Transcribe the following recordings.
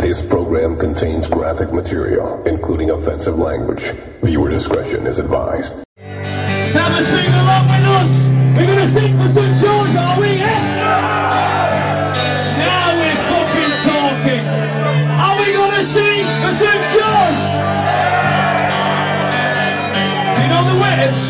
This program contains graphic material, including offensive language. Viewer discretion is advised. Time to sing along with us. We're going to sing for St. George, are we? Now we're fucking talking. Are we going to sing for St. George? You know the words?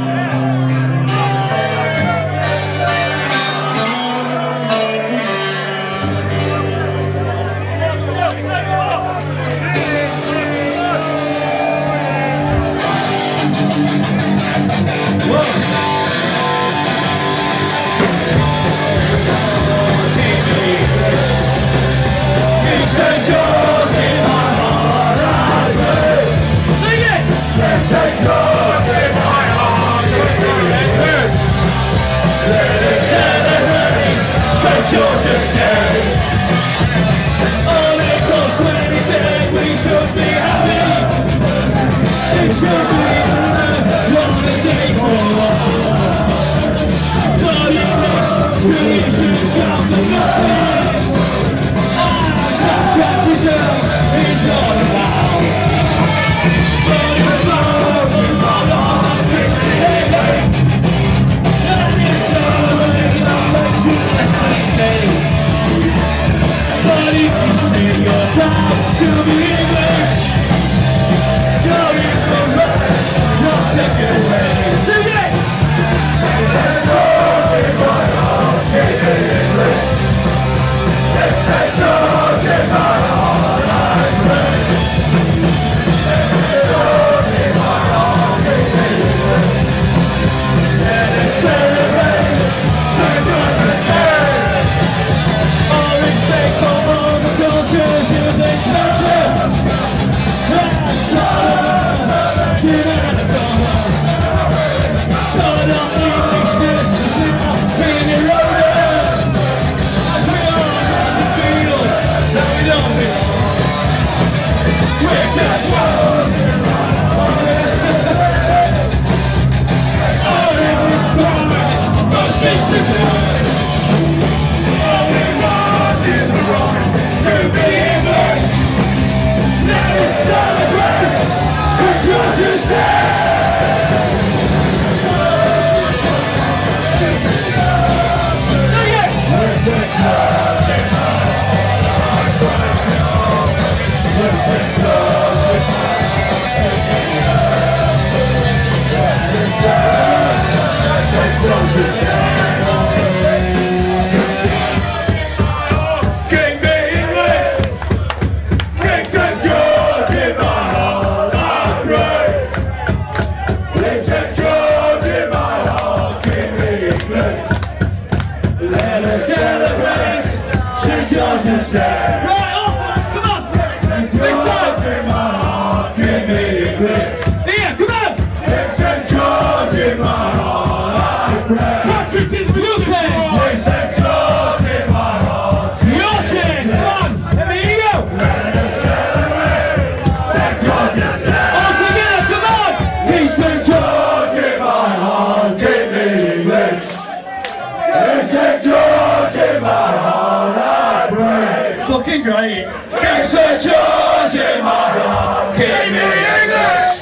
Great. King St. George in my heart, give me English.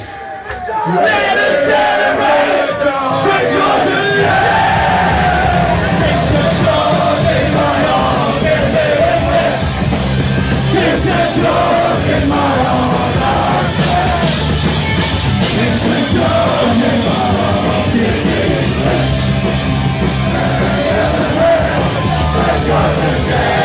Let us celebrate St. George is dead. King St. George in my heart, give me English. King St. George in my heart, King St. George in my heart, give me English. St. George is dead.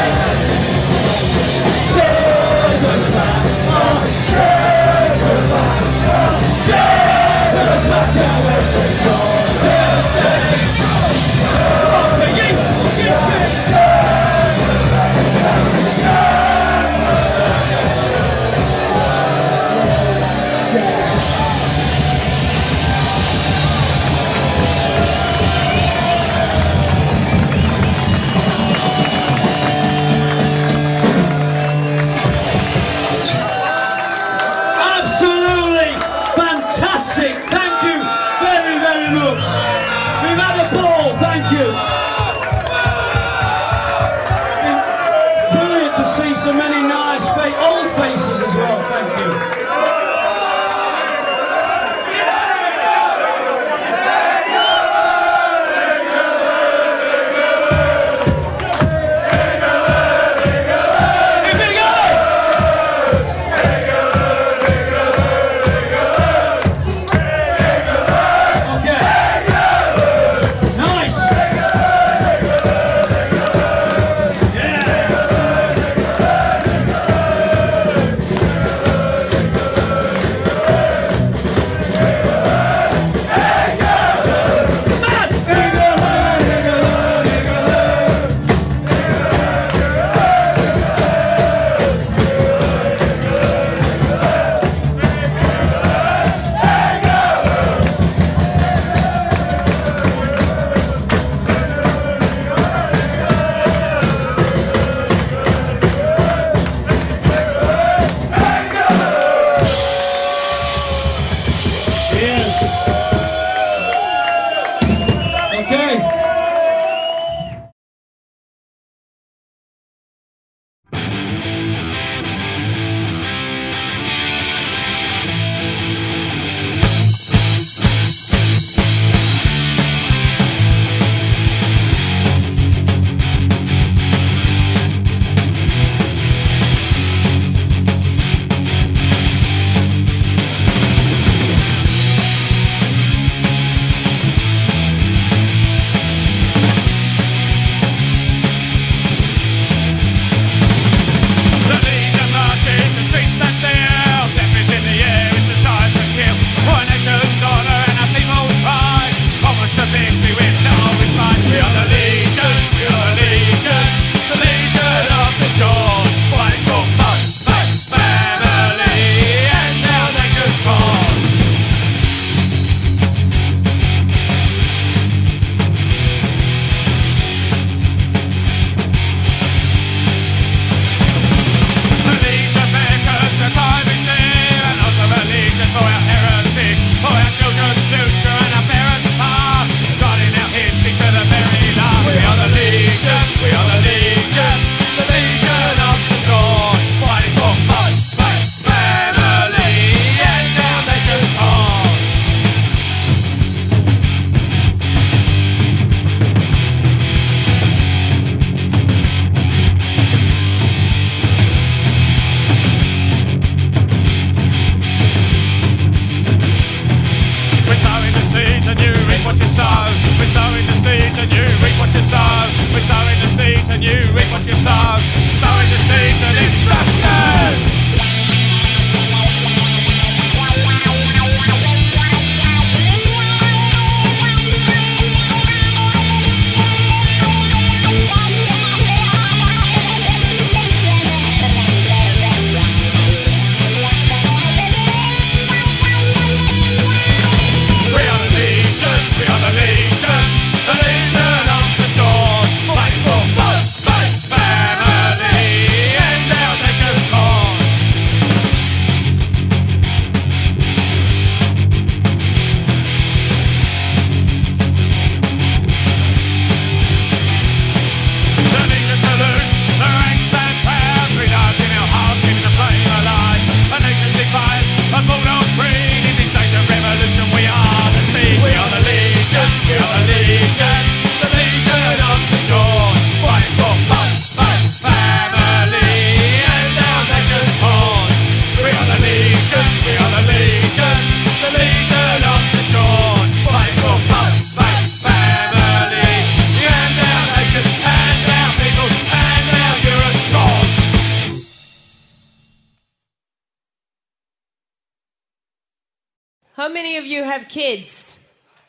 How many of you have kids?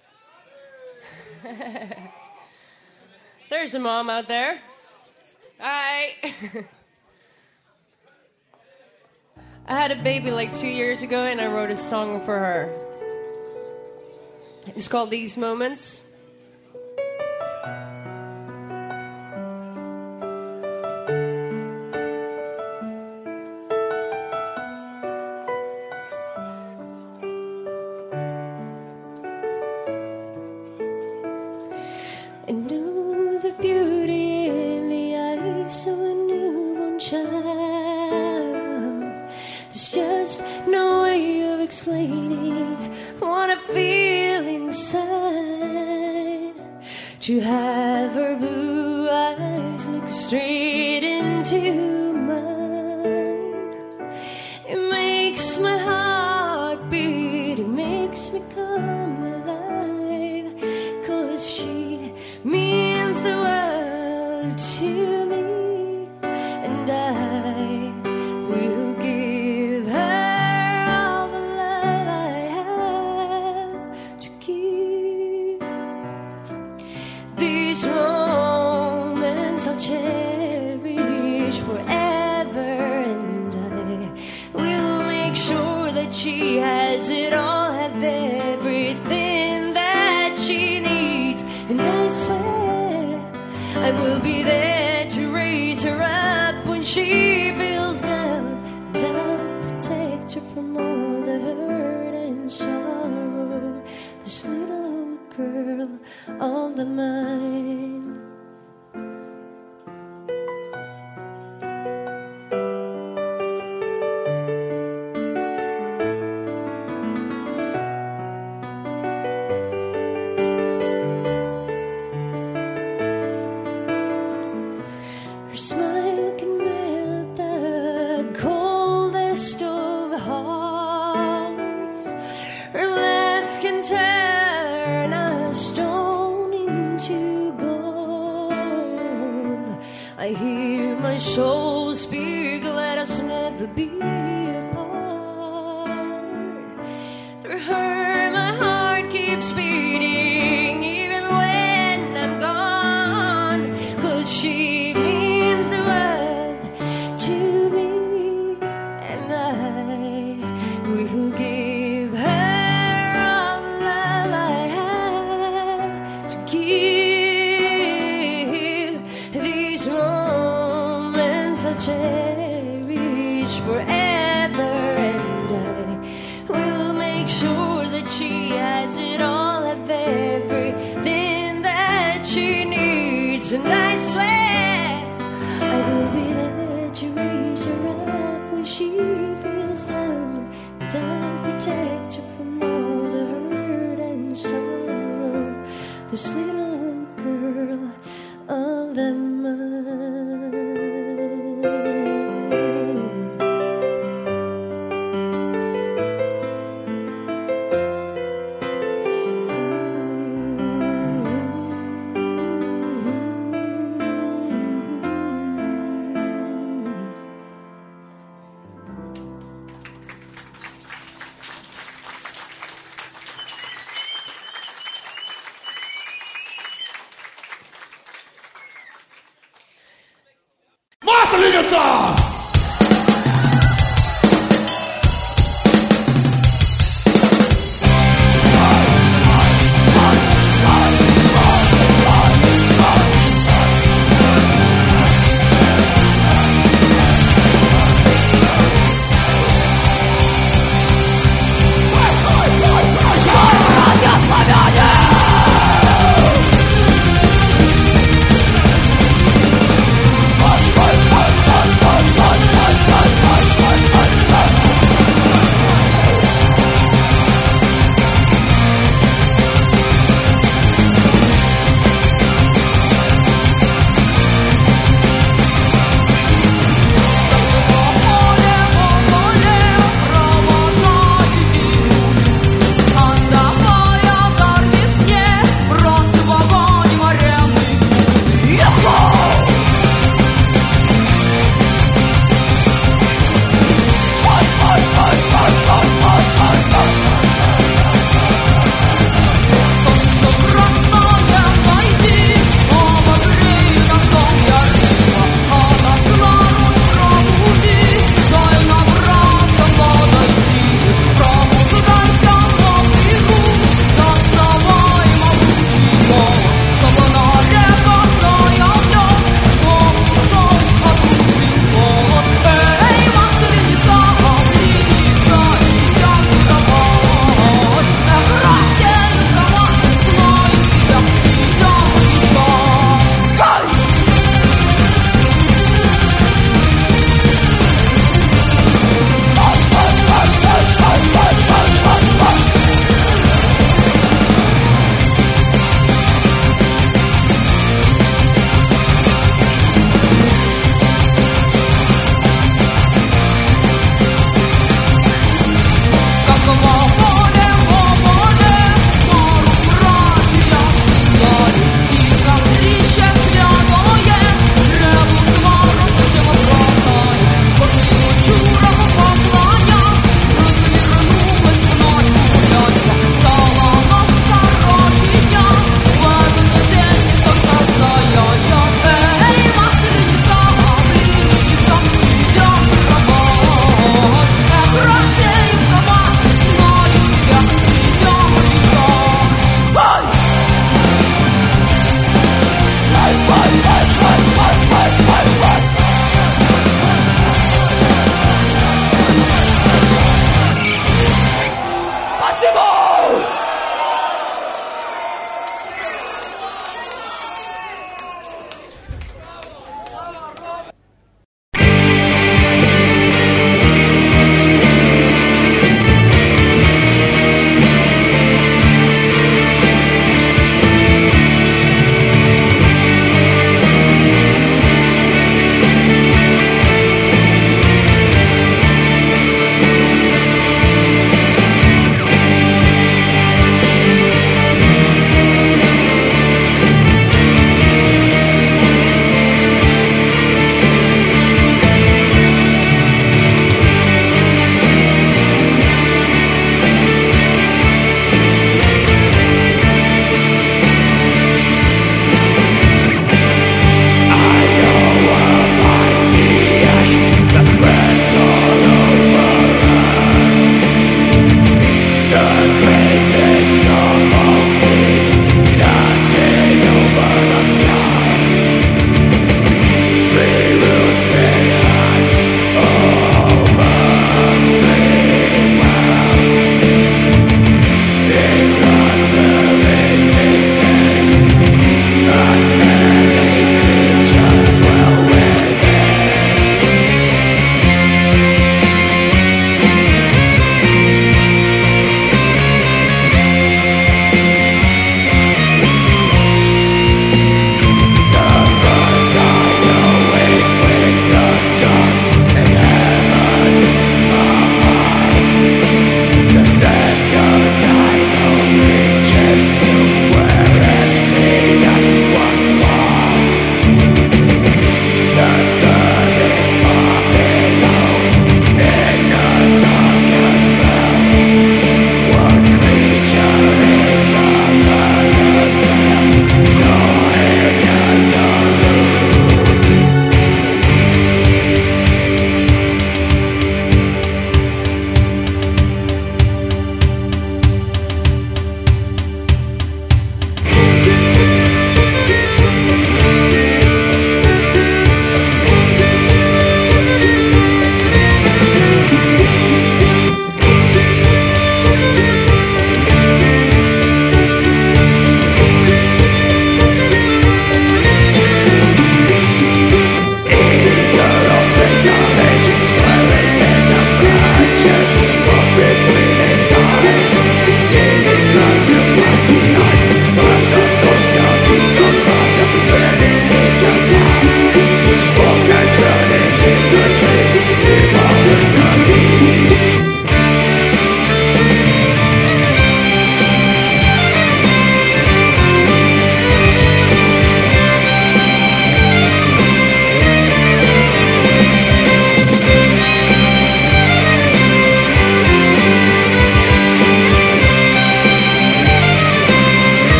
There's a mom out there. Hi. I had a baby like 2 years ago and I wrote a song for her. It's called These Moments. I know the beauty in the eyes of a newborn child. There's just no way of explaining what I feel inside. To have her blue eyes look straight into mine, it makes my heart beat, it makes me come alive. 'Cause she means the world to me, and I will give her all the love I have to give. These moments I'll cherish forever, and I will make sure that she has it all, have everything that she needs. And I swear I will be there to raise her up when she feels down, and I'll protect her from all the hurt and sorrow, this little girl of mine. Her smile can melt the coldest of hearts. Her laugh can turn a stone into gold. I hear my soul speak, let us never be apart. Through her my heart keeps beating, even when I'm gone. 'Cause she means the world to me, and I will give her all the love I have to give. These moments I'll cherish forever, and I will make sure that she has it all, have everything that she needs. And I swear I will be there to raise her up when she feels down, and I'll protect her from all the hurt and sorrow, this little girl of the mine. Масленица! Славяне!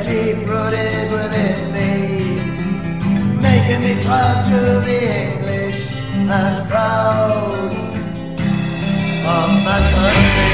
deep-rooted within me, making me proud to be English and proud of my country.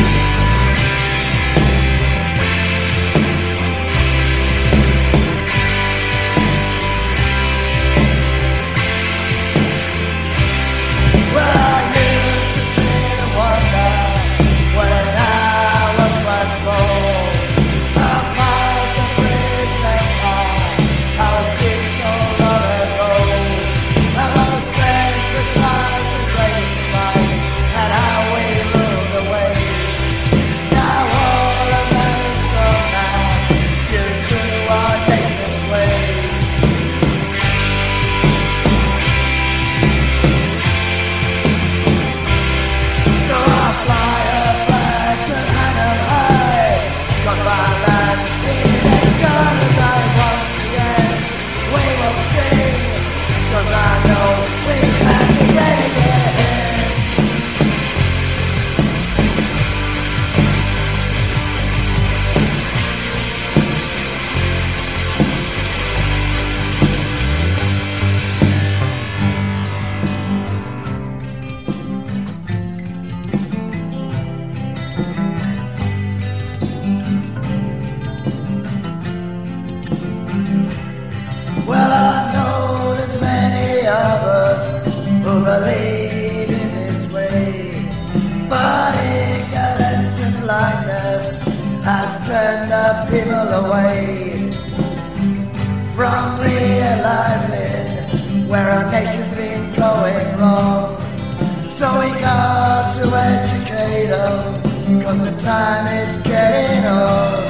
Well, I used to sit and wonder when I was quite small about the British Empire, how it seemed so long ago, about the sacrifice and greatest fight, and how we ruled the waves. Now all of that is gone now, due to our nation's ways. So I fly a flag and hang it high, 'cause my land it ain't gonna die once again. We will sing, 'cause I know we can be great again. Well, I know there's many others who believe in this way, but ignorance and blindness has turned the people away from realizing where our nation's been going wrong. So we got to educate them, 'cause the time is getting on.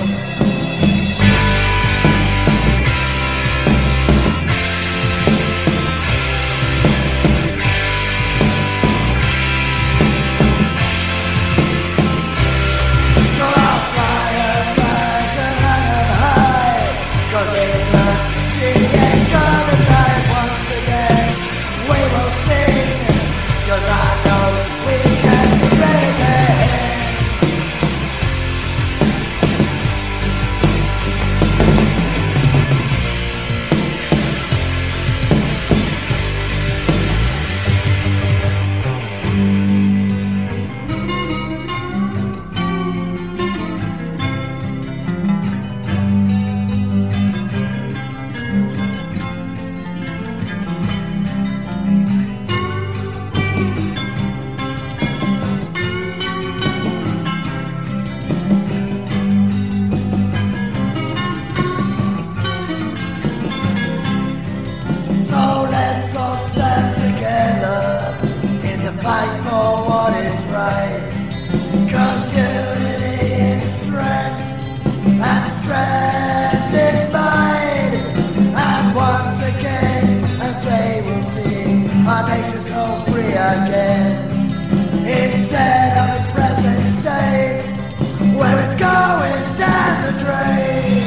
So I'll fly a flag and hang it high, 'cause England, she ain't gonna die once again. We will sing, 'cause I know we can be great again. So let's all stand together in the fight for what is right, 'cause unity is strength, and strength is might. And once again, a day will see our nation so free again, instead of its present state, where it's going down the drain.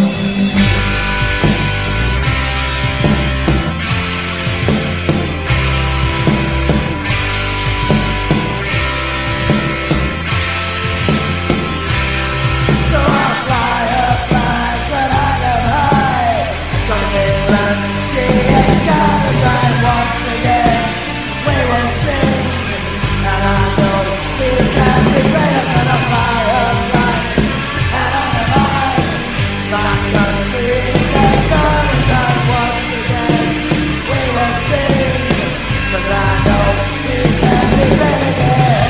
So I'll fly a flag and hang it high, 'cause England, she ain't gonna die once again. We will sing, and I know we can be greater than a fire flag and hang it high. My country ain't gonna die once again. We will sing, 'cause I know we can be great again.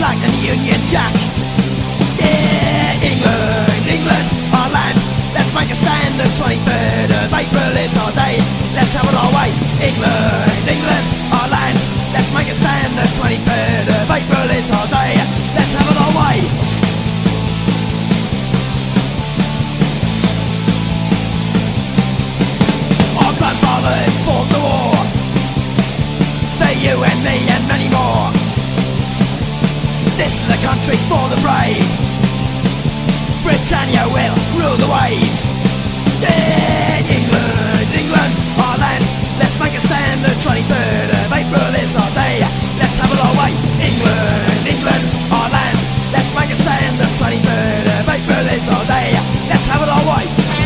like the Union Jack. Yeah, England, England, our land. Let's make a stand. The 23rd of April is our day. Let's have it our way. England, England, our land. Let's make a stand. The 23rd of April is our day. Let's have it our way. Our grandfathers fought the war. For you and me and many more. This is a country for the brave. Britannia will rule the waves. Yeah, England, England, our land. Let's make a stand. The 23rd of April is our day. Let's have it our way. England, England, our land. Let's make a stand. The 23rd of April is our day. Let's have it our way.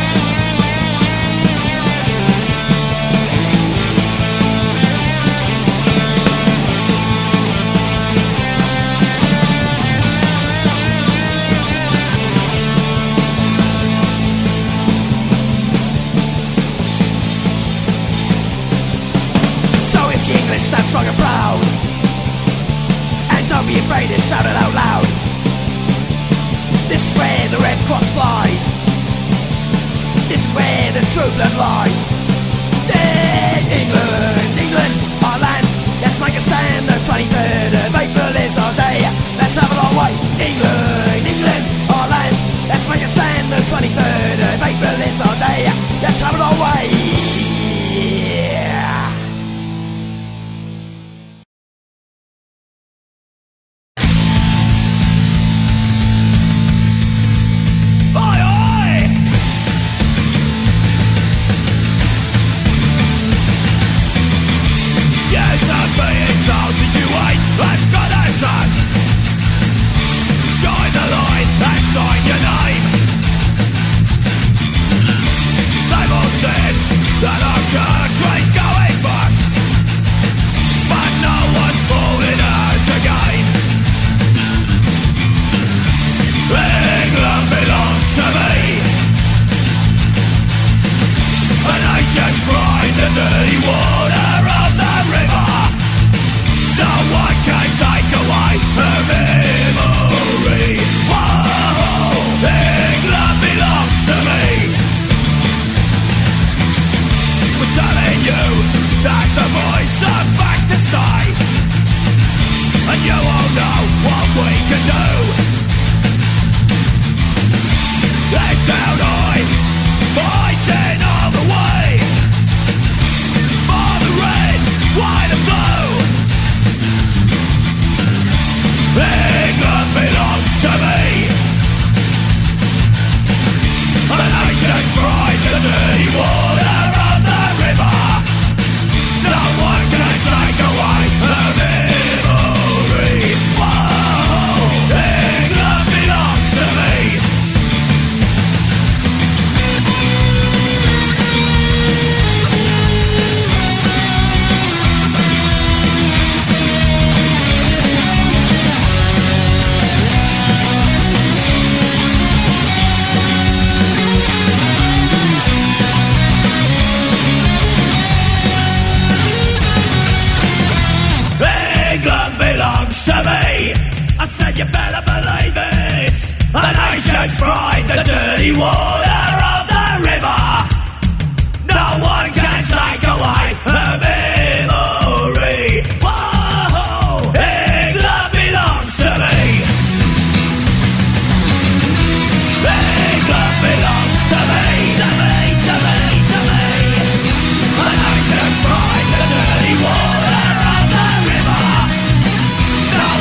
Stand strong and proud, and don't be afraid to shout it out loud. This is where the Red Cross flies. This is where the true blood lies. Yeah, England, England, our land. Let's make a stand. The 23rd of April is our day. Let's have it our way. England, England, our land. Let's make a stand. The 23rd of April is our day. Let's have it our way.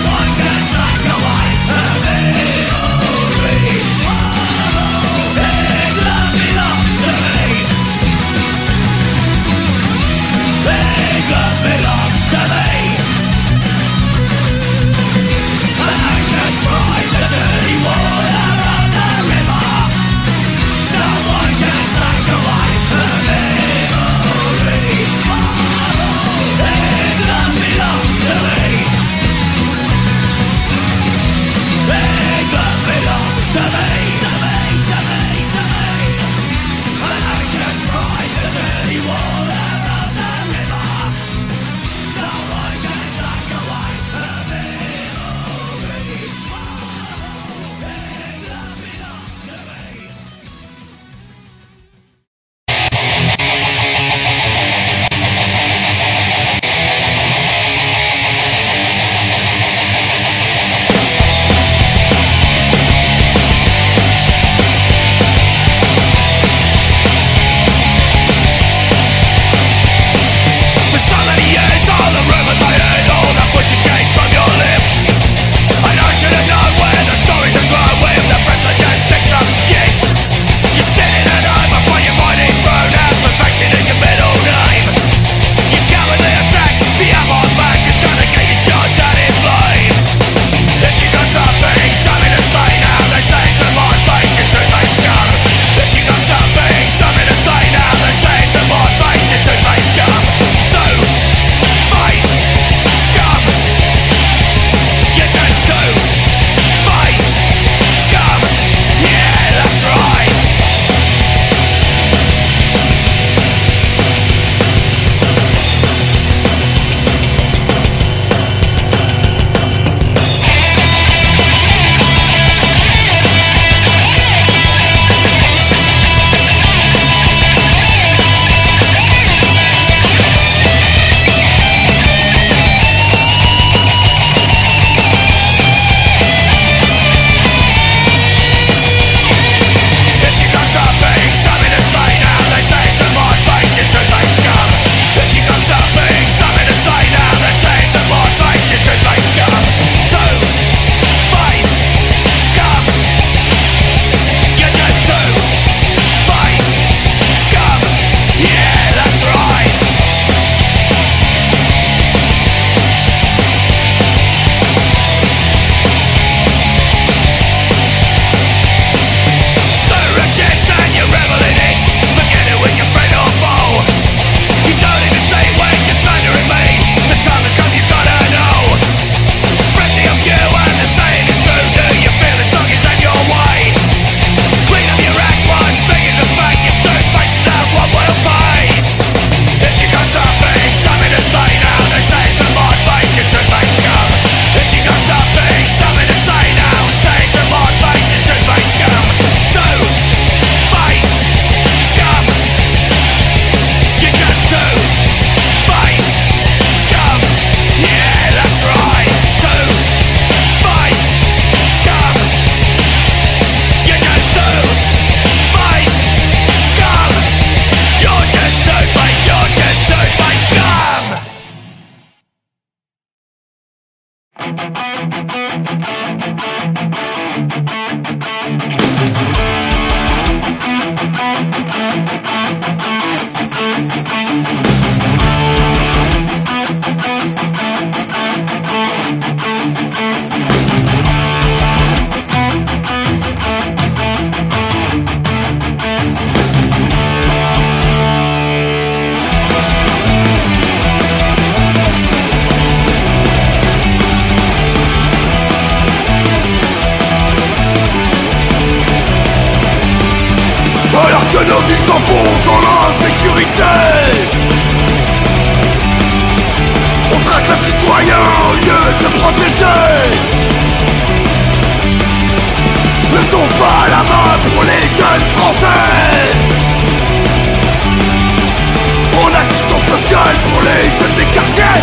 Hey! Que nos villes s'enfoncent dans l'insécurité. On traque le citoyen au lieu de le protéger. Le ton va à la main pour les jeunes français. En assistance sociale pour les jeunes des quartiers.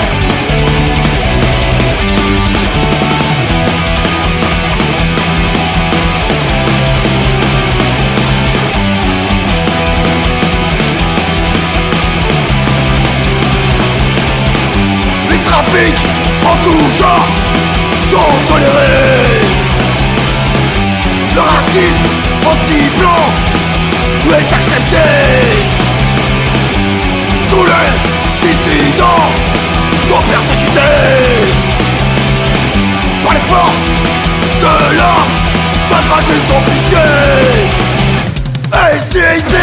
Les trafics en tout genre sont tolérés. Le racisme anti-blanc est accepté. Tous les dissidents sont persécutés par les forces de l'ordre, matraqués sans pitié. SCIP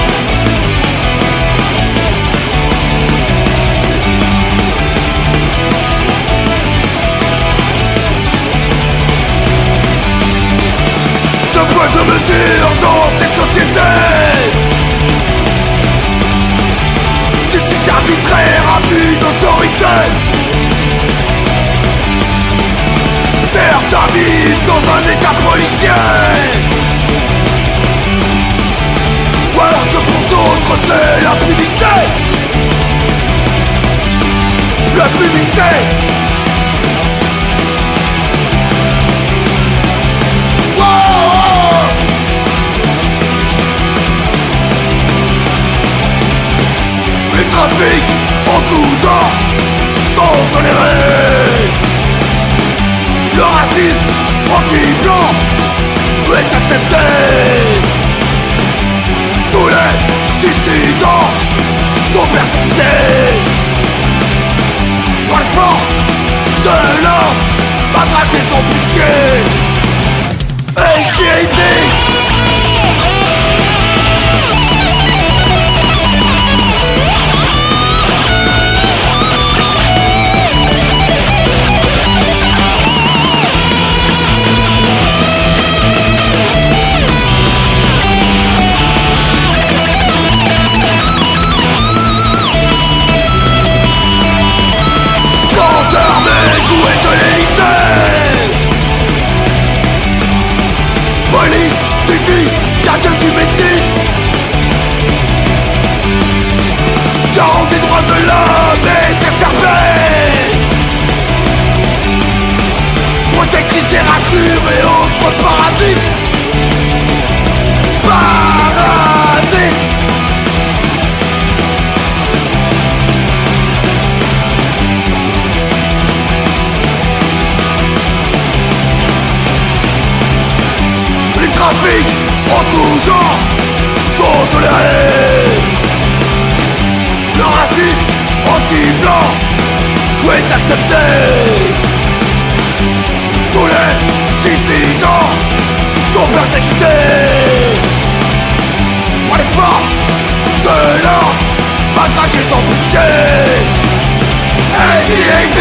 de poids de mesure dans cette société. Justice arbitraire, abus d'autorité. Certains vivent dans un état policier, ou alors que pour d'autres c'est l'impunité. L'impunité. Les trafics en tout genre sont tolérés. Le racisme anti-blanc est accepté. Tous les dissidents sont persécutés par les forces de l'ordre, matraqués sans pitié. SCIP jouets de l'Élysée. Police, défis, gardien du métis. Garant des droits de l'homme et préservé. Protectrice des raclures et autres parasites. Parasites. Les trafics en tout genre sont tolérés. Le racisme anti-blanc est accepté. Tous les dissidents sont persécutés par les forces de l'ordre, matraqués sans pitié. SCIP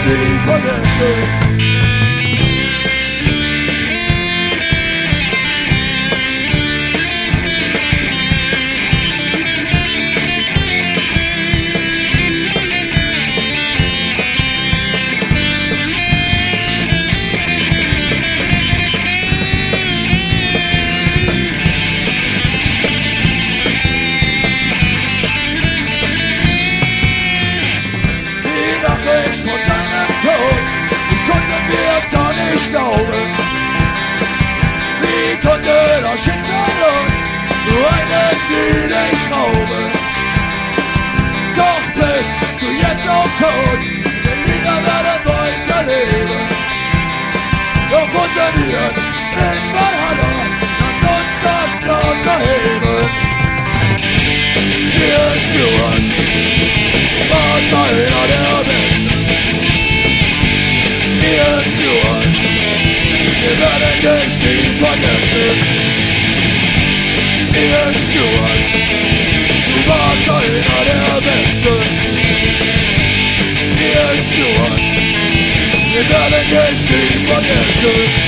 ich nie vergessen. Von deinem Tod, wie konnten wir es gar nicht glauben? Wie konnte das Schicksal uns nur einen Gütig rauben? Doch bist du jetzt auch tot, wir Lieder werden weiterleben. Doch funktioniert in Valhalla, lass uns das Glas erheben. Wir führen, was einer der Besten. Wir werden dich nie vergessen. Irgendwann, du warst einer der Besten. Irgendwann, wir werden dich nie vergessen.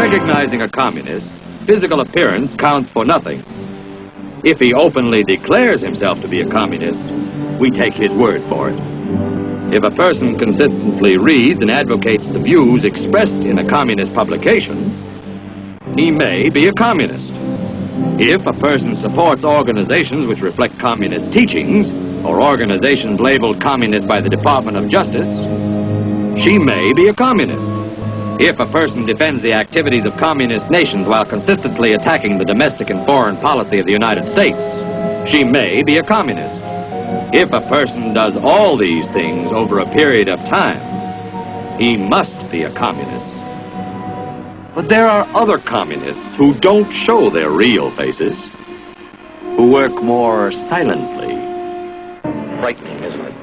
recognizing a communist, physical appearance counts for nothing. If he openly declares himself to be a communist, we take his word for it. If a person consistently reads and advocates the views expressed in a communist publication, he may be a communist. If a person supports organizations which reflect communist teachings, or organizations labeled communist by the Department of Justice, she may be a communist. If a person defends the activities of communist nations while consistently attacking the domestic and foreign policy of the United States, she may be a communist. If a person does all these things over a period of time, he must be a communist. But there are other communists who don't show their real faces, who work more silently. Frightening, isn't it?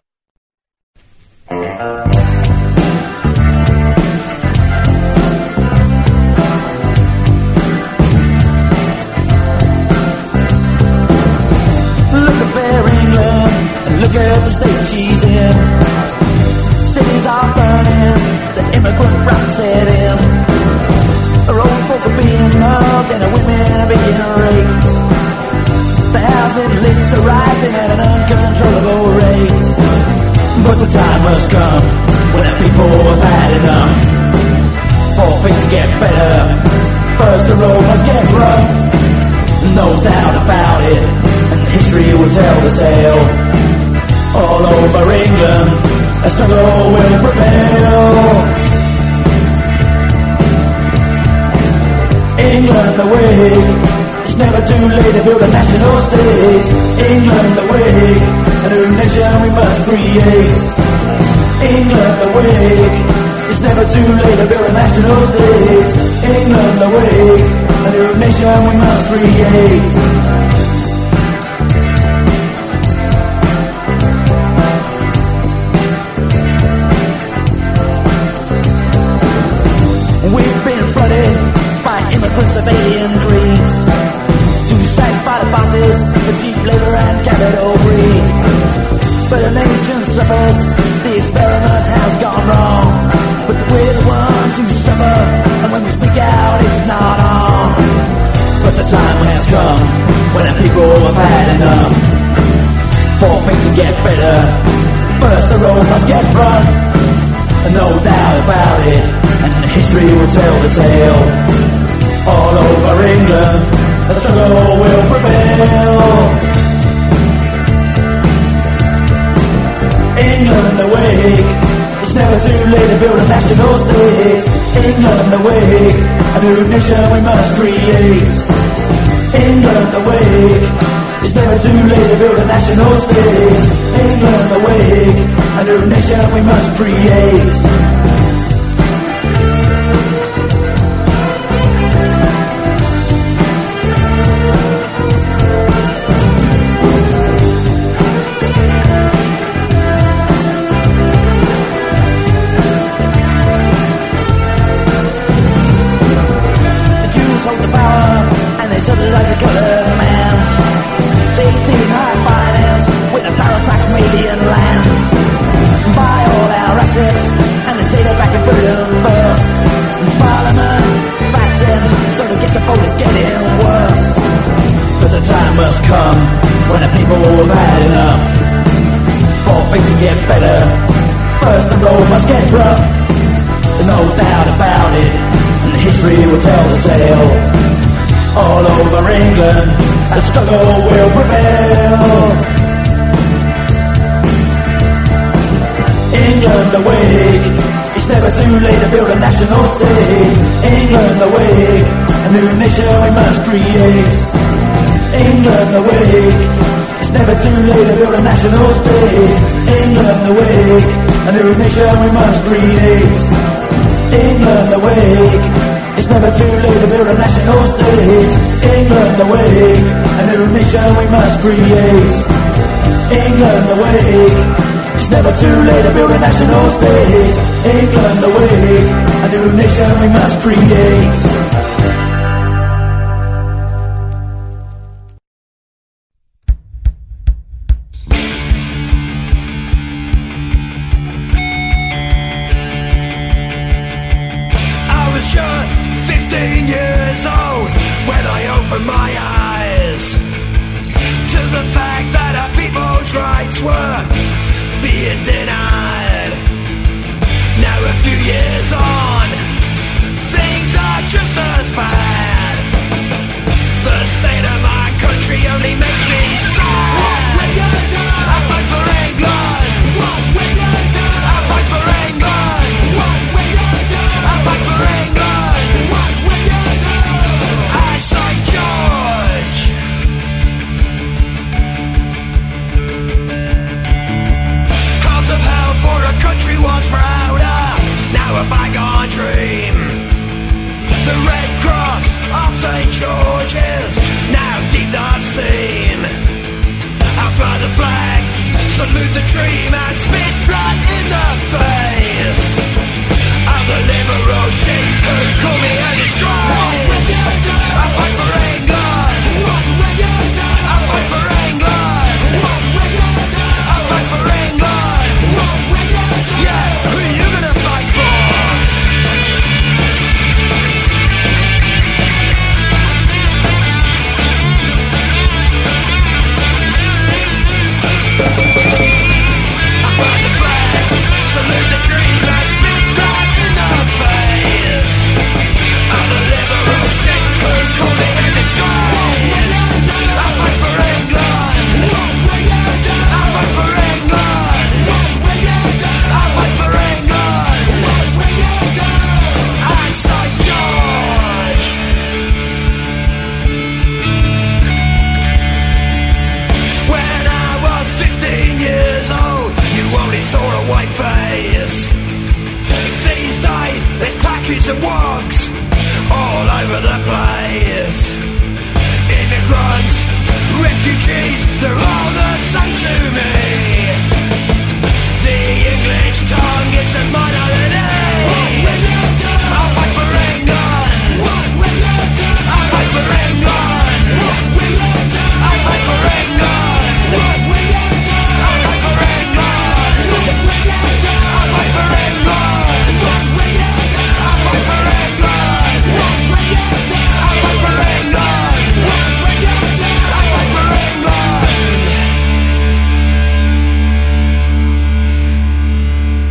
Look at fair England, and look at the state she's in. Cities are burning, the immigrant rot set in. Our old folk are being mugged and the women are being raped. The housing lists are rising at an uncontrollable rate. But the time must come when the people have had enough. For things to get better, first the road must get rough. There's no doubt about it, and history will tell the tale. All over England, a struggle will prevail. England the way, it's never too late to build a national state. England the way, a new nation we must create. England the way, it's never too late to build a national state. England the way, a new nation we must create. We've been flooded by immigrants of alien creeds, to satisfy the bosses for cheap labor and capital greed. But the nation suffers, the experiment has gone wrong. But we're the ones who suffer, and when we speak out it's not on. But the time has come when the people have had enough. For things to get better, first the road must get rough. No doubt about it, and history will tell the tale. All over England, the struggle will prevail. England awake, it's never too late to build a national state. England awake, a new nation we must create. England awake, it's never too late to build a national state. England awake, a new nation we must create. Hold the power, and they subsidize the colored man. They deal in high finance with the parasites Canadian land. Buy all our assets, and they say they're back in Britain first. Parliament backs them, so to get the vote is getting worse. But the time must come when the people have had enough. For things to get better, first the road must get rough. There's no doubt about it, and history will tell the tale. All over England, a struggle will prevail. England awake, it's never too late to build a national state. England awake, a new nation we must create. England awake, it's never too late to build a national state. England awake, a new nation we must create. England awake, it's never too late to build a national state. England awake, a new nation we must create. England awake, it's never too late to build a national state. England awake, a new nation we must create. Just 15 opened my eyes to the fact that our people's rights were being denied. Now a few years on, things are just as bad. The state of my country only makes me sad. I fight for England. I fight for England. I fight for England. I say George. Hearts of hell for a country once prouder, now a bygone dream. The Red Cross of St. George's, now deemed obscene. I fly the flag, salute the dream, and spit blood in the face of the liberal sheep who call me a disgrace. I fight for England. I fight for England. I fight for England. Yeah, who are you gonna fight for? Salute the dream and spit blood in the face of the liberal sheep who call me a disgrace. I fight for England. I fight for England. I fight for England. I say George. When I was 15 years old, you only saw a white face. These days, there's packets of wogs all over the place. Immigrants, refugees, they're all the same to me. The English tongue is a minority. I'll fight for England. I'll fight for England. I'll fight for England. I'll fight for England. I'll fight for England. I'll fight for England. I'll fight for England. I'll fight for England.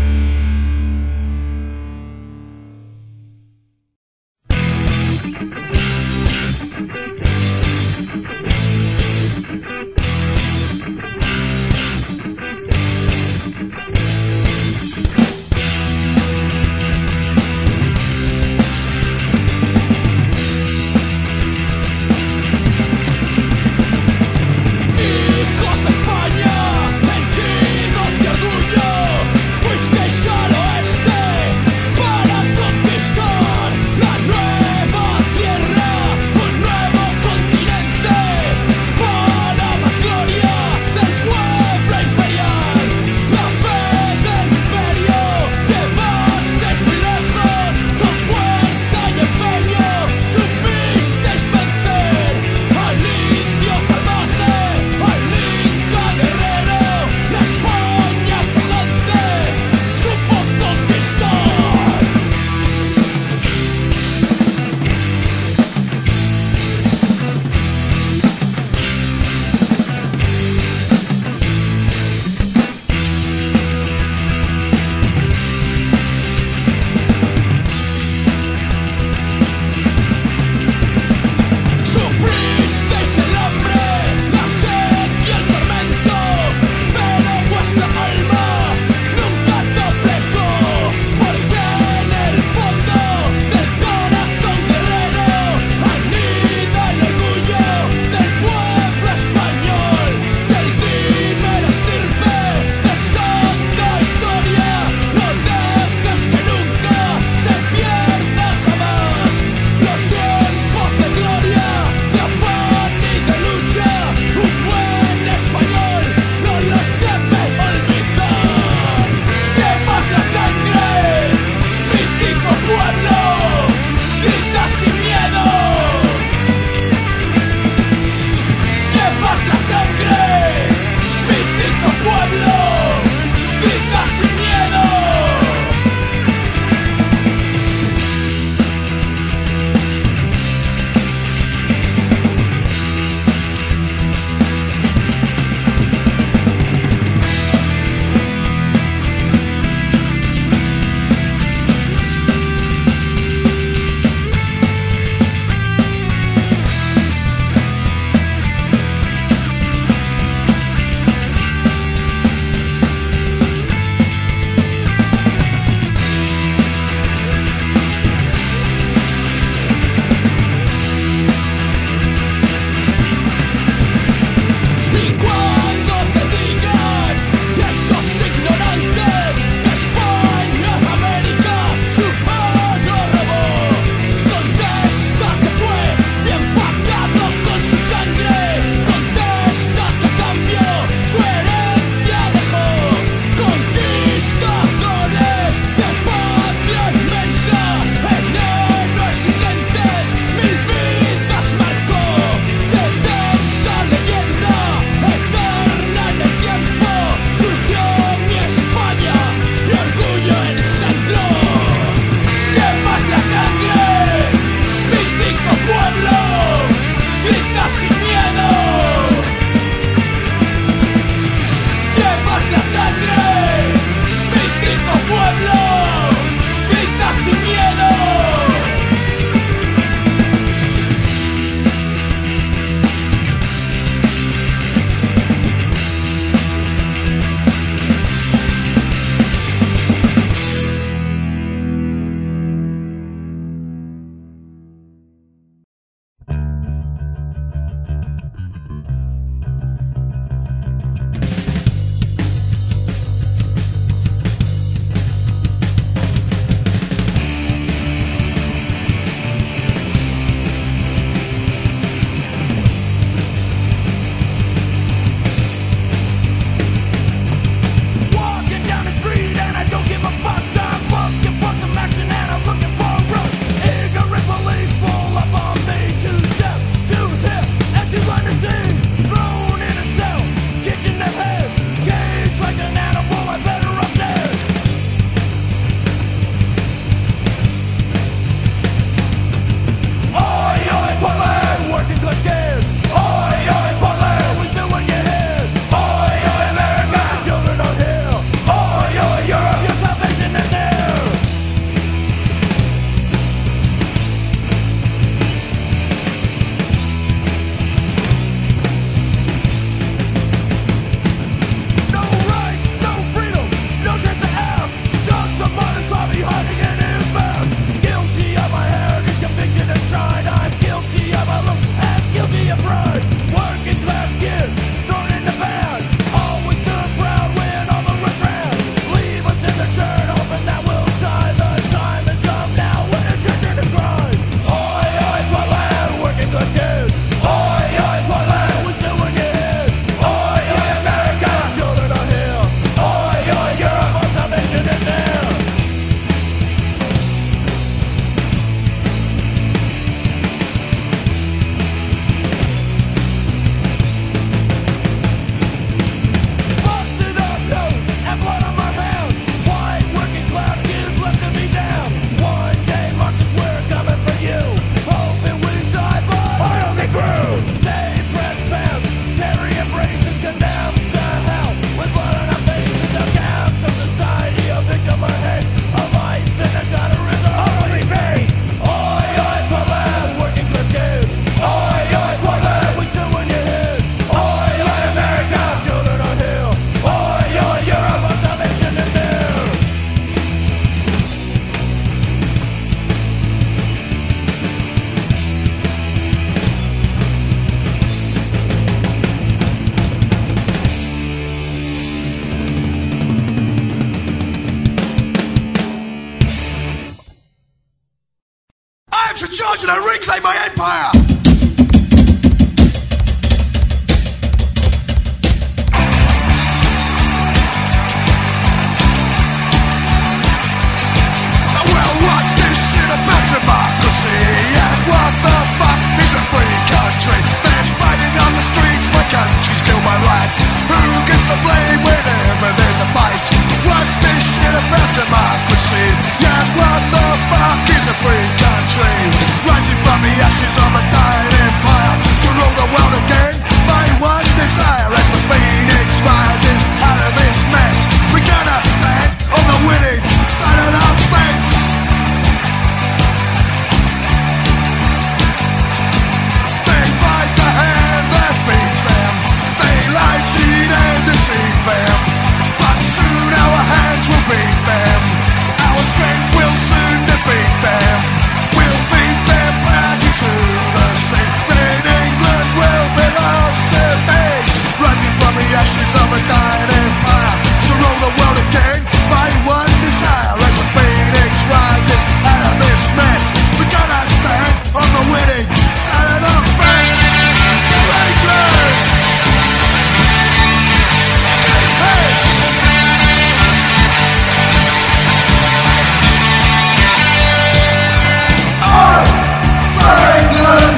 charge and I reclaim my empire! Well, what's this shit about democracy? And what the fuck is a free country? There's fighting on the streets, my country's killed by rats. Who gets to blame whenever there's a fight? What's this shit about democracy? And what the fuck is a free country? Rising from the ashes of a dying empire to rule the world again. My one desire as the phoenix rises out of this mess. We gotta stand on the winning side of the fence. They fight the hand that feeds them. They lie, cheat and deceive them. But soon our hands will beat them. Our strength will soon defeat them. We'll beat them back into the sea. Then England will belong to me. Rising from the ashes of a dying empire to rule the world again. My one desire as the phoenix rises out of this mess. We gotta stand on the winning side of the fence. For England! Hey! For England!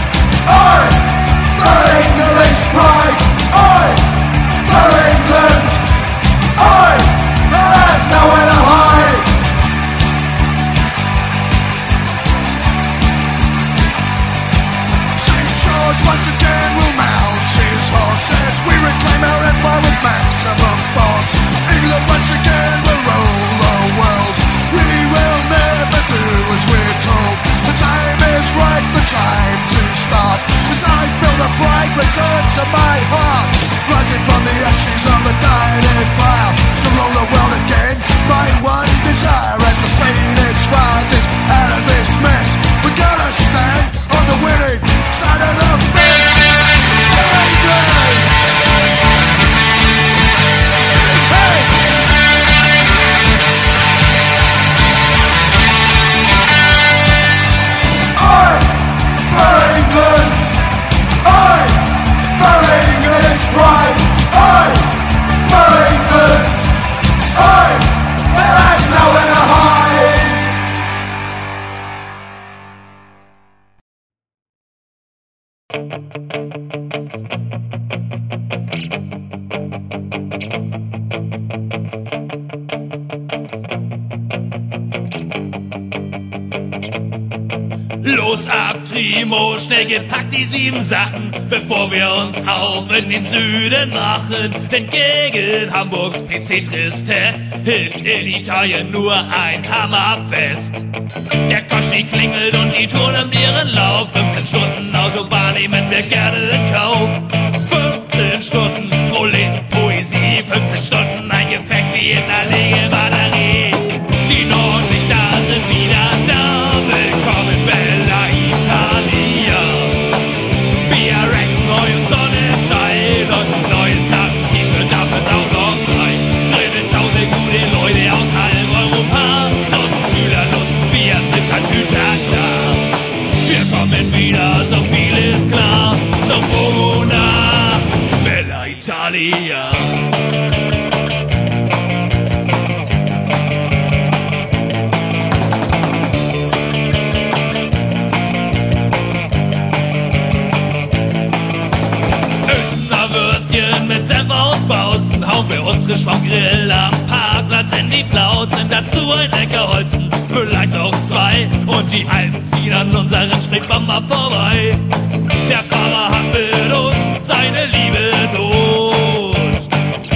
For English pride! For England! There ain't nowhere to hide! St. George once again will mount his horses. We reclaim our empire with maximum force. England once again will rule the world. We will never do as we're told. The time is right, the time to start. As I feel the pride return to my heart. Rising from the ashes of a dying empire to rule the world again. My one desire as the phoenix rises out of this mess. We gotta stand on the winning side of the fence. For England! Hey! For England! For English pride! For England! There ain't nowhere to hide! Los ab, Trimo, schnell gepackt die 7 Sachen, bevor wir uns auf in den Süden machen. Denn gegen Hamburgs PC-Tristesse hilft in Italien nur ein Hammerfest. Der Koschi klingelt und die Tour nimmt ihren Lauf. 15 Stunden Autobahn nehmen wir gerne in Kauf. 15 Stunden Proletenpoesie, 15 Stunden ein Gefecht wie in der Legebatterie. Die Nordlichter sind wieder da, willkommen Bella Italia. Bier, Reckenroy und Sonnenschein und ein neues T-Shirt darf es auch noch sein. Drinnen 1000 gute Leute aus halb Europa, 1000 Schüler nutzen Fiat mit Tatütata. Wir kommen wieder, so viel ist klar, zum Corona, Bella Italia. Mit Senf aus Bautzen hauen wir uns frisch vom Grill am Parkplatz in die Plauzen. Dazu ein Ecke Holzen, vielleicht auch 2. Und die Alten ziehen an unseren Schnittbomber vorbei. Der Fahrer hat mit uns seine Liebe durch.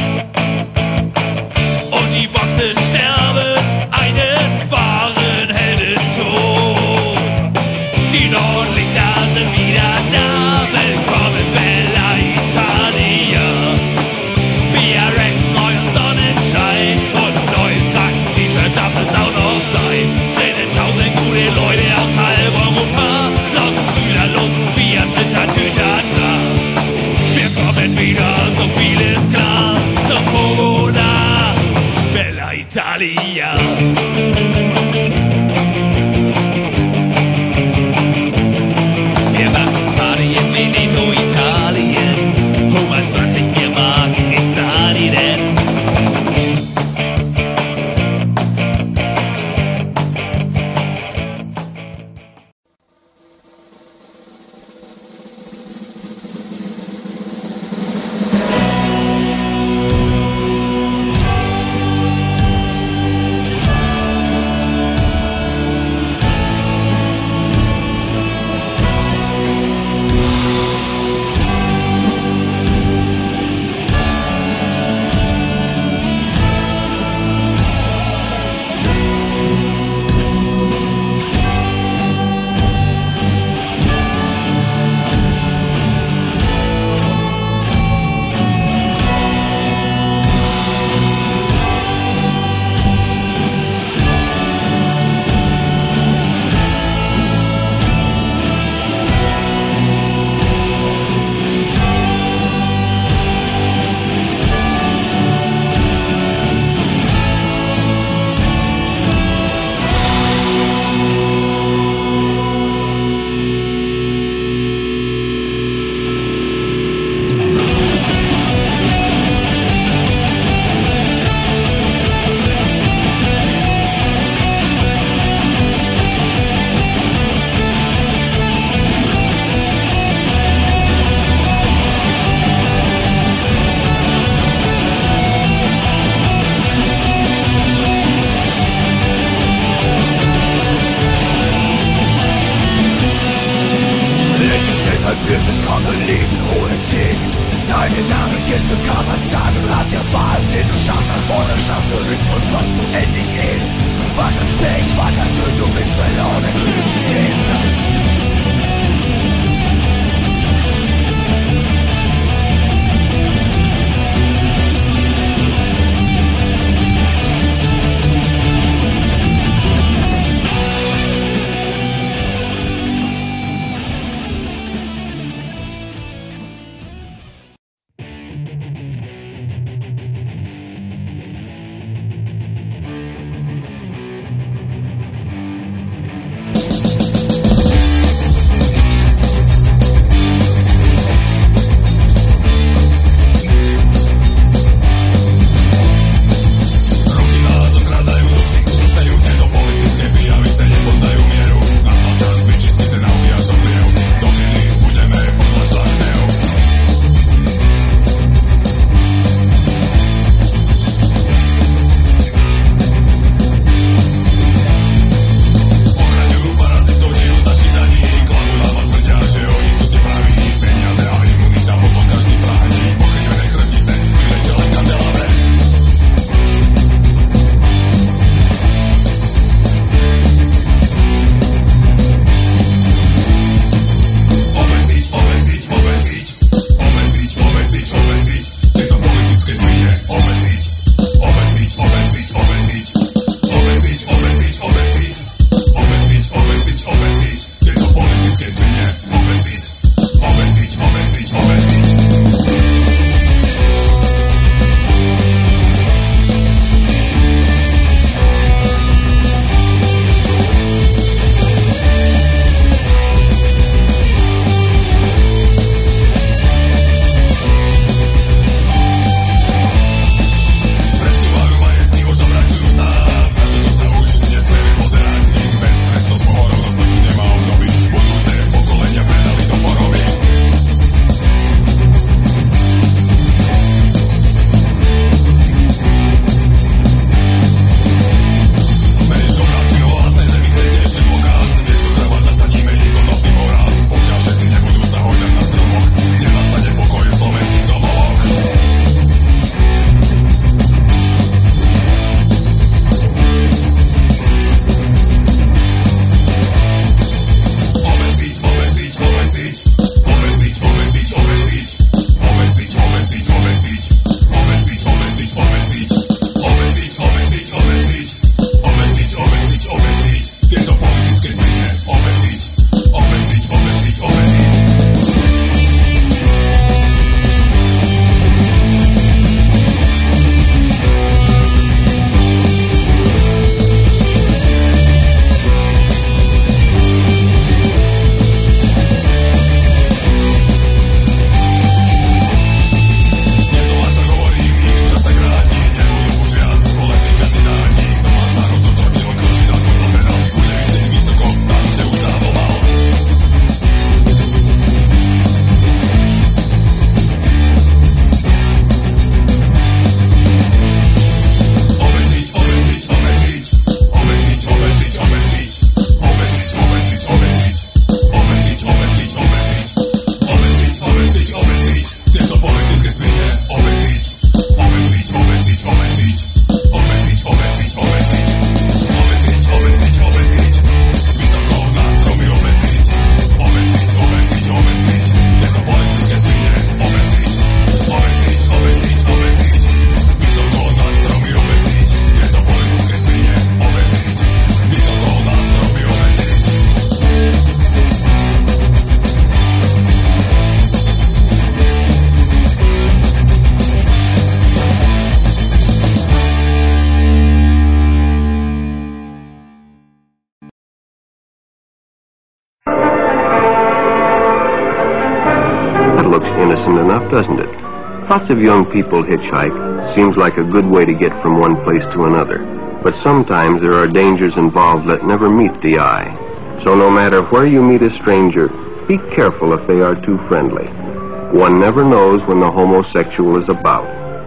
Und die Boxen sterben einen wahren Heldentod. Die Nordlichter sind wieder da, willkommen Bella Italia. Bier, Reckenroy und Sonnenschein und ein neues Kraken-T-Shirt darf es auch noch sein. Drinnen 1000 gute Leute aus halb Europa, 1000 Schüler losen Fiat mit Tatütata. Wir kommen wieder, so viel ist klar, zum Corona, Bella Italia. Name gilt, so kann man sagen, hat der Wahnsinn. Du schaust nach vorne, schaust zurück, wo sollst du endlich hin? Was ist Pech, was hast du bist verloren im Lebenssinn. doesn't it? Lots of young people hitchhike. Seems like a good way to get from one place to another. But sometimes there are dangers involved that never meet the eye. So no matter where you meet a stranger, be careful if they are too friendly. One never knows when the homosexual is about.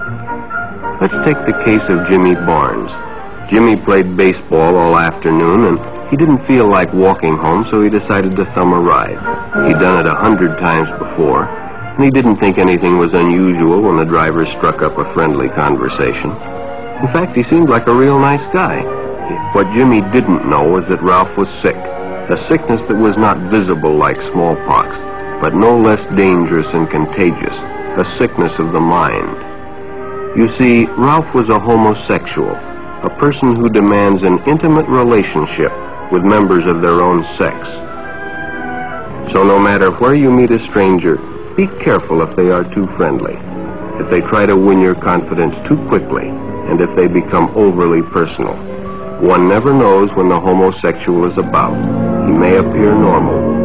Let's take the case of Jimmy Barnes. Jimmy played baseball all afternoon, and he didn't feel like walking home, so he decided to thumb a ride. He'd done it 100 times before. and he didn't think anything was unusual when the driver struck up a friendly conversation. In fact, he seemed like a real nice guy. What Jimmy didn't know was that Ralph was sick, a sickness that was not visible like smallpox, but no less dangerous and contagious, a sickness of the mind. You see, Ralph was a homosexual, a person who demands an intimate relationship with members of their own sex. So no matter where you meet a stranger, be careful if they are too friendly, if they try to win your confidence too quickly, and if they become overly personal. One never knows when the homosexual is about. He may appear normal.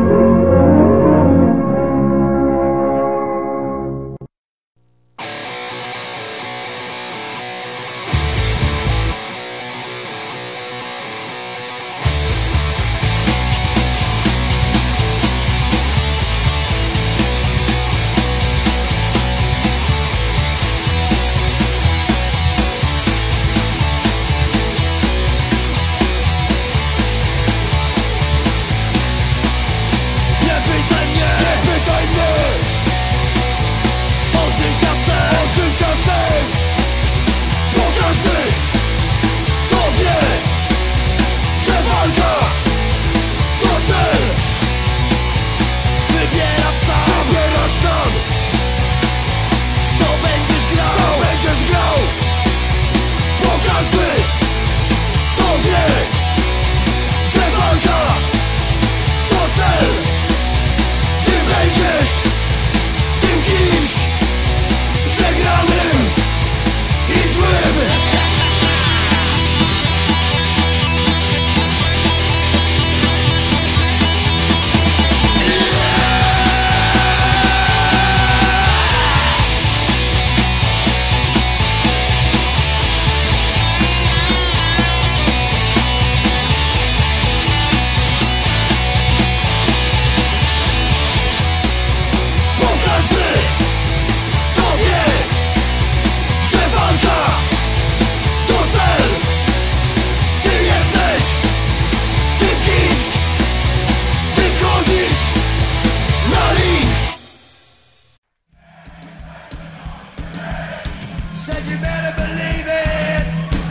Said you better believe it.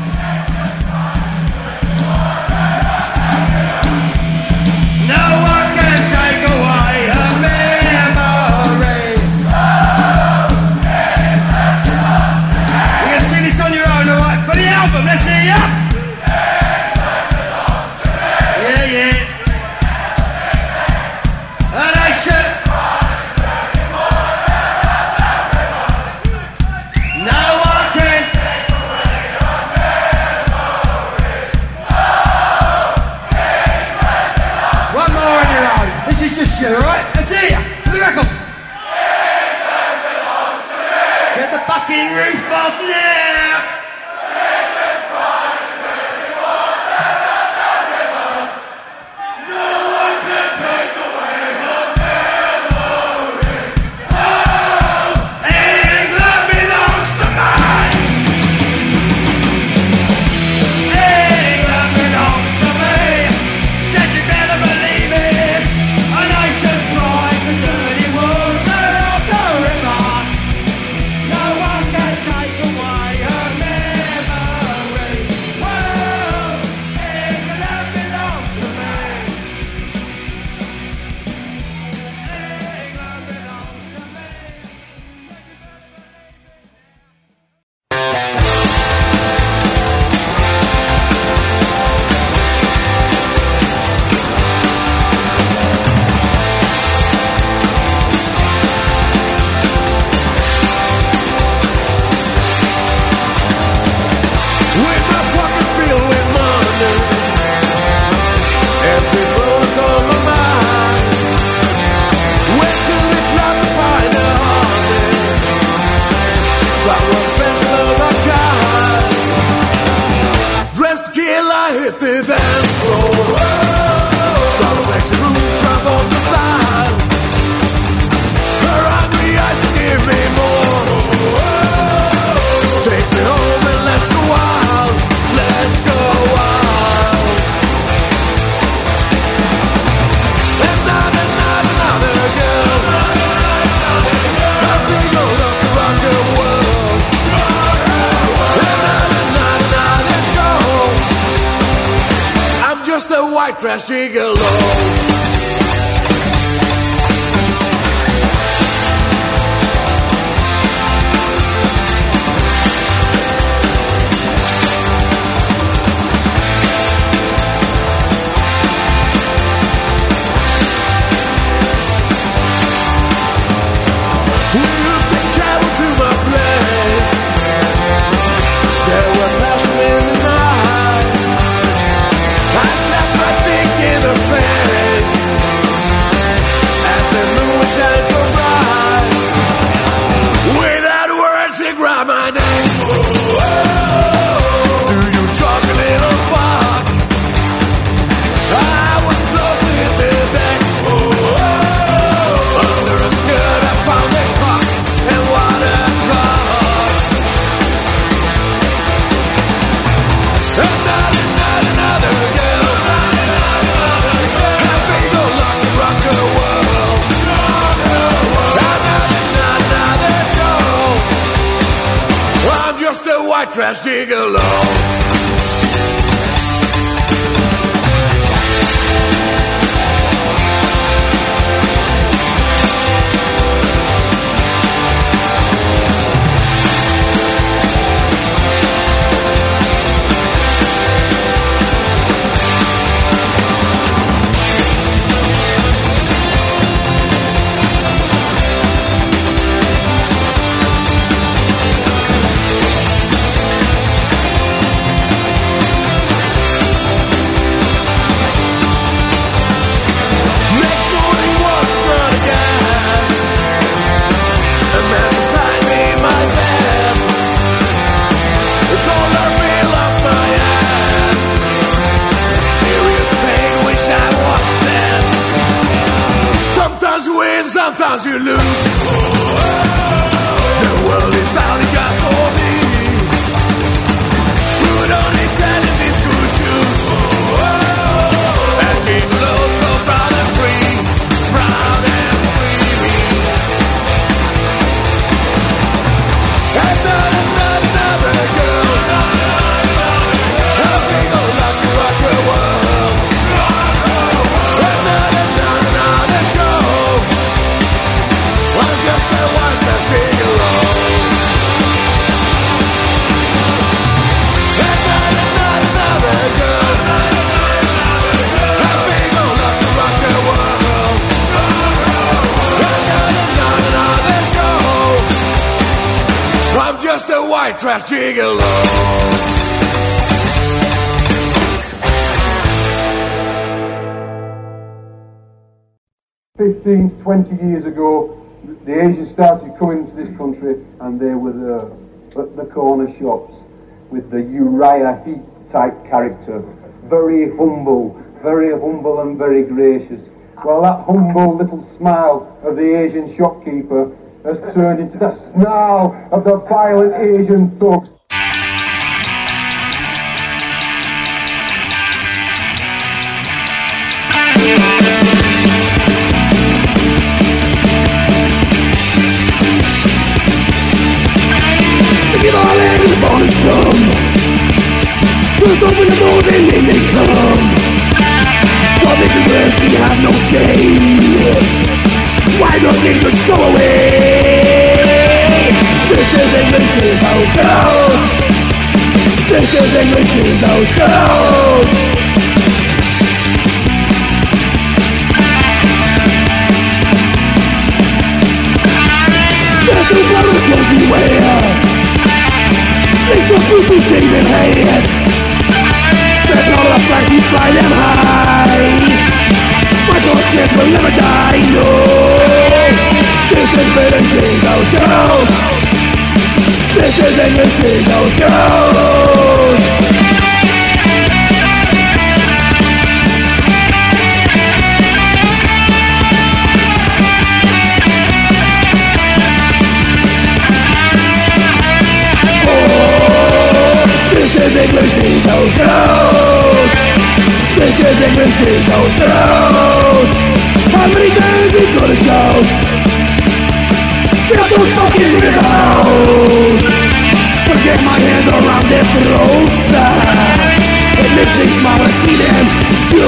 No one can take away her memory. You can sing this on your own, alright? For the album, let's hear ya. Yeah, yeah. And I said, alright, let's hear ya. To the record. Get the fucking roof off now. No one can take away her memory. Oh, England belongs to me. England belongs to me. Said you better believe it. And I just ride the dirty water of the river. No one can take away her memory. Oh, England belongs to me. England belongs to me. With my pocket filled with money, every flows on my mind. Went to the club to find a honey, someone special of a kind. Dressed to kill, I hit the dance floor. Some sexy rooftop on the style. Her hungry eyes give me more. Take me home and let's go wild. Let's go wild. Another girl. just a white trash gigolo. Trash gigolo. 'cause you lose. The world is out of got for me. Put on intelligence school shoes and jingle oh so proud and free, proud and free. And another girl, a big old lucky rock the world. Another show. I'm just the one that take along. Another girl, a big old lucky rock the world. Another show. I'm just a white trash gigolo. 15, 20 years ago, the Asians started coming to this country, and they were at the corner shops with the Uriah Heep type character, very humble and very gracious. Well, that humble little smile of the Asian shopkeeper has turned into the snarl of the violent Asian thugs. Give our land is born and scum. Burst open the doors and in they come. What makes it worse? We have no say. Why don't English go away? This is English in those girls. This is English in those girls. There's no color clothes we wear. They still pussy shaving heads. They're all the flags we fly them high. My conscience will never die, no. This is British in those girls. This is English in those girls. This is English in those throats. This is English in those throats. How many times we gonna shout? Get those fucking niggas out. But get my hands around their throats. It makes me smile to see them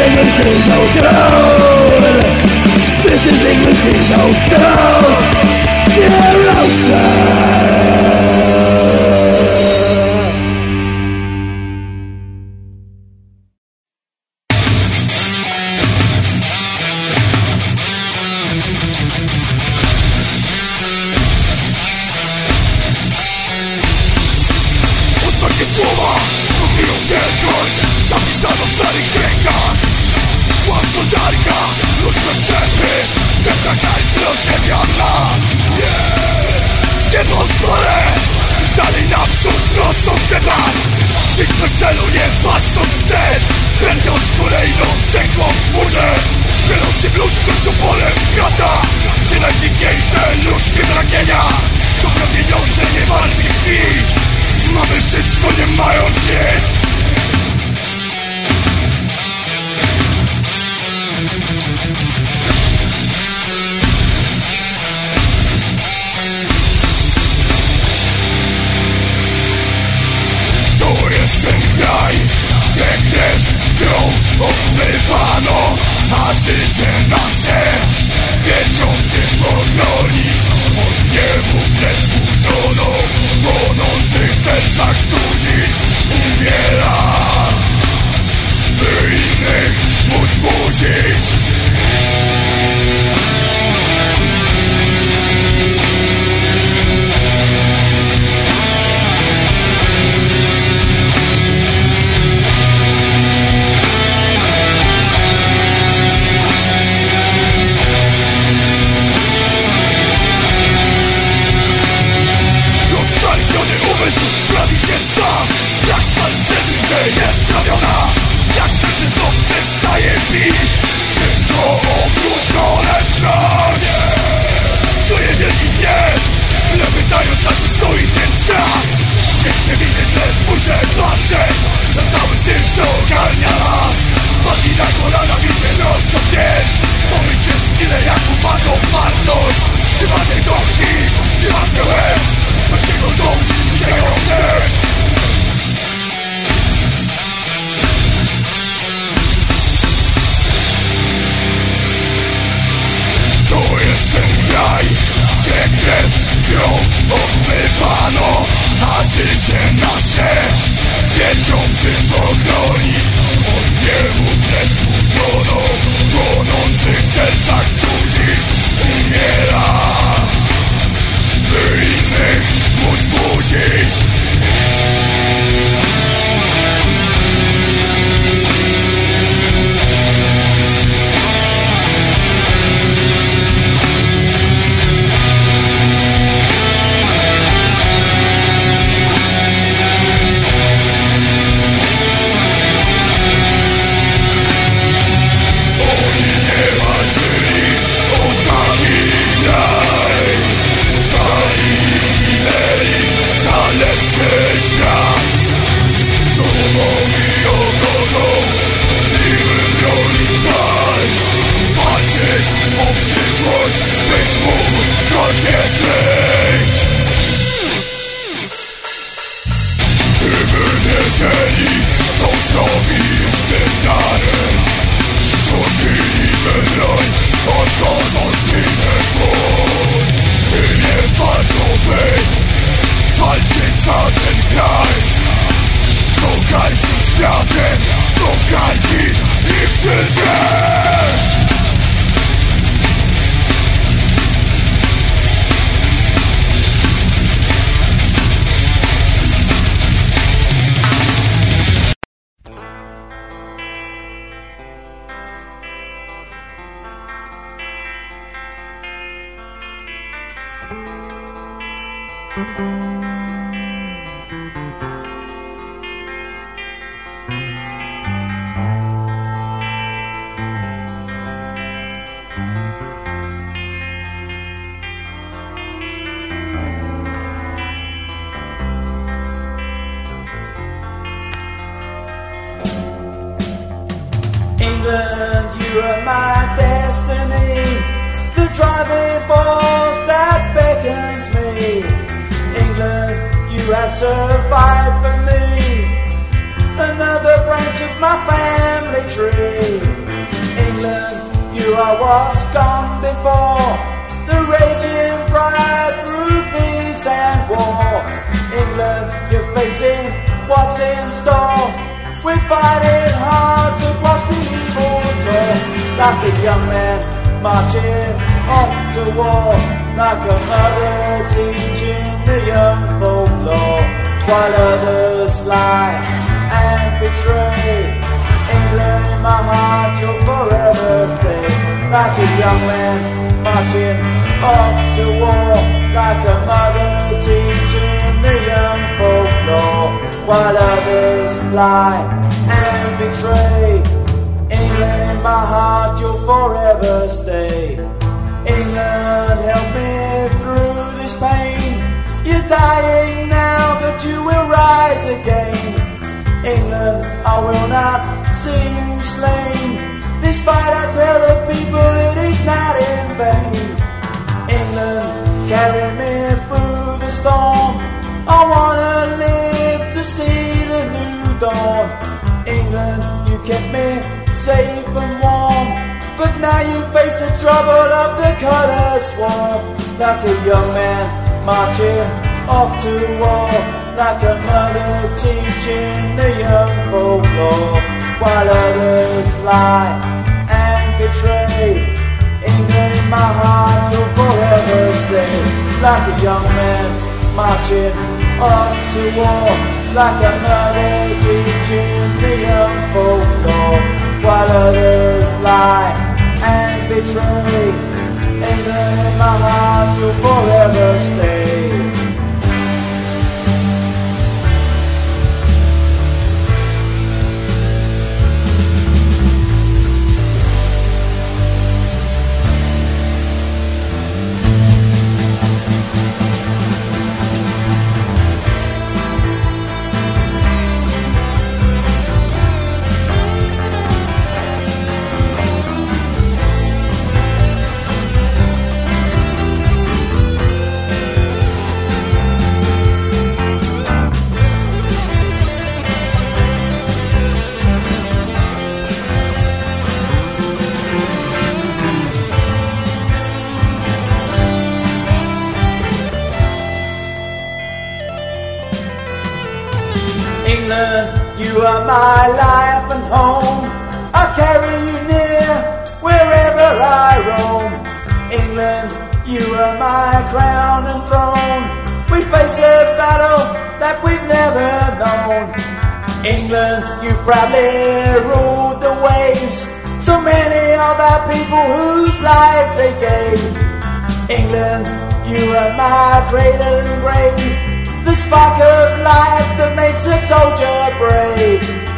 English is no good. This is English is no good. You're outside. Ostatnie słowa zrobią wielkość, zapisano w starych księgach. Własno dziarka, ludzne wstępy, ten tańczy rozziemia nas. Nie pozwolę, dalej naprzód, prosto przed nas. Żyć bez celu, nie patrząc wstecz, będąc kolejną cegłą w murze. Dzielącym ludzkość to polem gracza, gdzie najpiękniejsze ludzkie pragnienia to pieniądze nie warte krwi. Mamy wszystko, nie mając nic. To jest ten kraj, gdzie krew krwią obmywano, a życie nasze wierzących ochronić. Od gniewu krew zburzoną, w płonących sercach studzić, umierać, by innych móc budzić. Prawi się sam, jak stalczyzny, gdzie jest trawiona. Jak serce co przestaje bić, wszystko obrócone w prawie. Czuję wielki gniew, tyle pytając na czym stoi ten świat. Nie chcę widzieć, lecz muszę patrzeć na cały cyrk, co ogarnia nas. Padli na kolana, widzę rozkopnieć. Pomyśl przez chwilę, jak upadną wartość. Czy matkę do krwi, czy matkę łez, do czego dążysz, czego chcesz? To jest ten kraj, gdzie krew krwią obmywano, a życie nasze wierzących ochronić. Od gniewu krew zburzoną, w płonących sercach studzić, umierać, by innych móc budzić. Gdyby wiedzieli, co zrobi z tym darem, złożyliby broń, odchodząc mi ten bój. Ty nie warto być, walczyć za ten kraj, co garci światem, co garci ich krzyżem. England, you are my destiny, the driving force that beckons me. England, you have survived for me, another branch of my family tree. fighting hard to quash the evil law. Like a young man marching off to war, like a mother teaching the young folklore, while others lie and betray. England in my heart, you'll forever stay. Like a young man marching off to war, like a mother teaching the young folklore, while others lie and betray. England in my heart, you'll forever stay. England, help me through this pain. You're dying now, but you will rise again. England, I will not see you slain. This fight, I tell the people, it is not in vain. England, carry me through the storm. I wanna live to see the new dawn. England, you kept me safe and warm, but now you face the trouble of the colored swarm. Like a young man marching off to war, like a mother teaching the young folklore, while others lie and betray. England in my heart, you'll forever stay. Like a young man marching off to war, like a mother teaching the young folklore, while others lie and betray. England in my heart, you'll forever stay. England, you are my life and home. I'll carry you near wherever I roam. England, you are my crown and throne. We face a battle that we've never known. England, you proudly ruled the waves. So many of our people whose lives they gave. England, you are my cradle and grave, the spark of life that makes a soldier brave.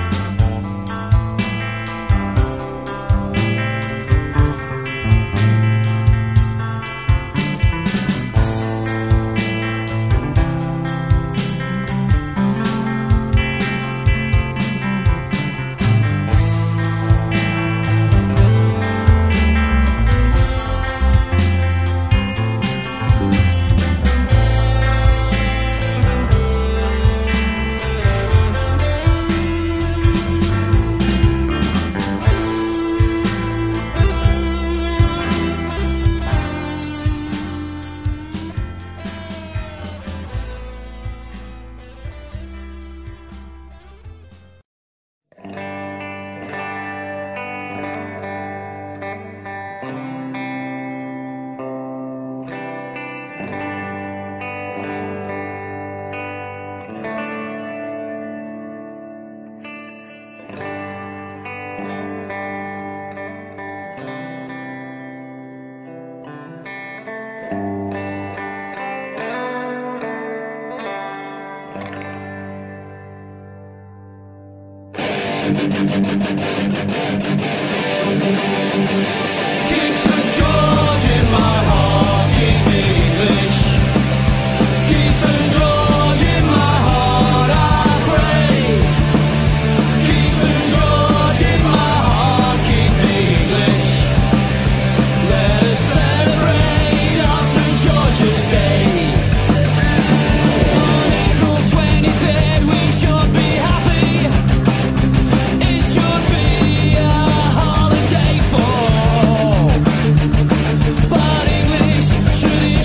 King St. George in my heart, keep me English. King St. George in my heart, I pray. King St. George in my heart, keep me English. Let us celebrate our St. George's Day. On April 23rd we should be happy. It should be a holiday for all. But English should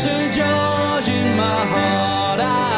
St. George in my heart.